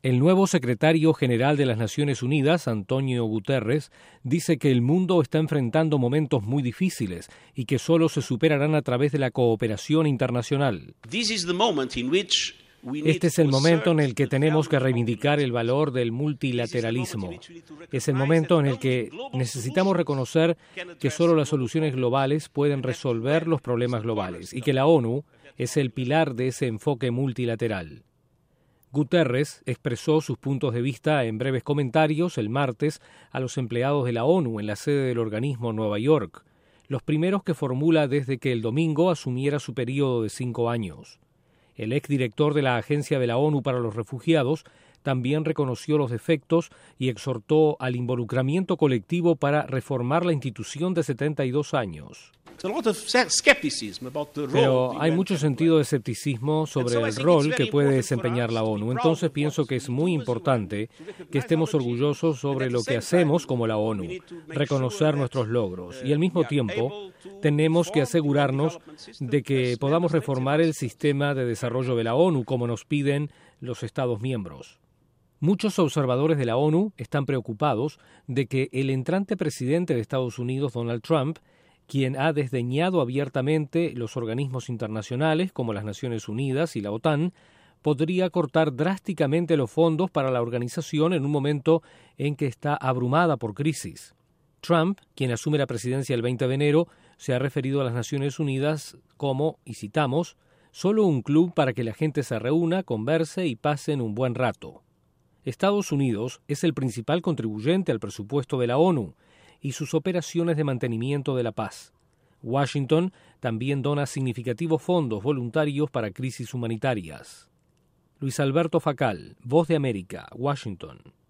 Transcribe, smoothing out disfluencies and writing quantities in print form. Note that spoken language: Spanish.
El nuevo secretario general de las Naciones Unidas, Antonio Guterres, dice que el mundo está enfrentando momentos muy difíciles y que solo se superarán a través de la cooperación internacional. Este es el momento en el que tenemos que reivindicar el valor del multilateralismo. Es el momento en el que necesitamos reconocer que solo las soluciones globales pueden resolver los problemas globales y que la ONU es el pilar de ese enfoque multilateral. Guterres expresó sus puntos de vista en breves comentarios el martes a los empleados de la ONU en la sede del organismo en Nueva York, los primeros que formula desde que el domingo asumiera su periodo de 5 años. El exdirector de la Agencia de la ONU para los Refugiados también reconoció los defectos y exhortó al involucramiento colectivo para reformar la institución de 72 años. Pero hay mucho sentido de escepticismo sobre el rol que puede desempeñar la ONU. Entonces pienso que es muy importante que estemos orgullosos sobre lo que hacemos como la ONU, reconocer nuestros logros y al mismo tiempo tenemos que asegurarnos de que podamos reformar el sistema de desarrollo de la ONU como nos piden los Estados miembros. Muchos observadores de la ONU están preocupados de que el entrante presidente de Estados Unidos, Donald Trump, quien ha desdeñado abiertamente los organismos internacionales como las Naciones Unidas y la OTAN, podría cortar drásticamente los fondos para la organización en un momento en que está abrumada por crisis. Trump, quien asume la presidencia el 20 de enero, se ha referido a las Naciones Unidas como, y citamos, solo un club para que la gente se reúna, converse y pasen un buen rato. Estados Unidos es el principal contribuyente al presupuesto de la ONU y sus operaciones de mantenimiento de la paz. Washington también dona significativos fondos voluntarios para crisis humanitarias. Luis Alberto Facal, Voz de América, Washington.